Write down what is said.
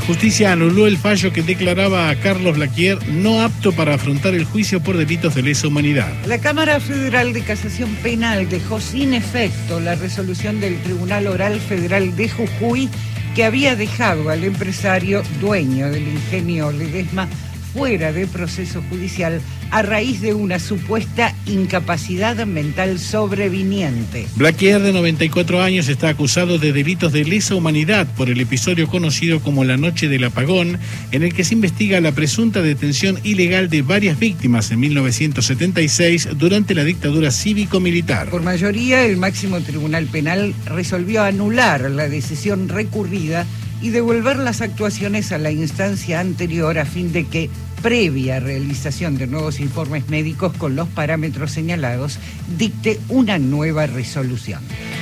justicia anuló el fallo que declaraba a Carlos Blaquier no apto para afrontar el juicio por delitos de lesa humanidad. La Cámara Federal de Casación Penal dejó sin efecto la resolución del Tribunal Oral Federal de Jujuy que había dejado al empresario dueño del ingenio Ledesma fuera de proceso judicial a raíz de una supuesta incapacidad mental sobreviniente. Blaquier, de 94 años, está acusado de delitos de lesa humanidad por el episodio conocido como la Noche del Apagón, en el que se investiga la presunta detención ilegal de varias víctimas en 1976 durante la dictadura cívico-militar. Por mayoría, el máximo tribunal penal resolvió anular la decisión recurrida y devolver las actuaciones a la instancia anterior a fin de que, previa realización de nuevos informes médicos con los parámetros señalados, dicte una nueva resolución.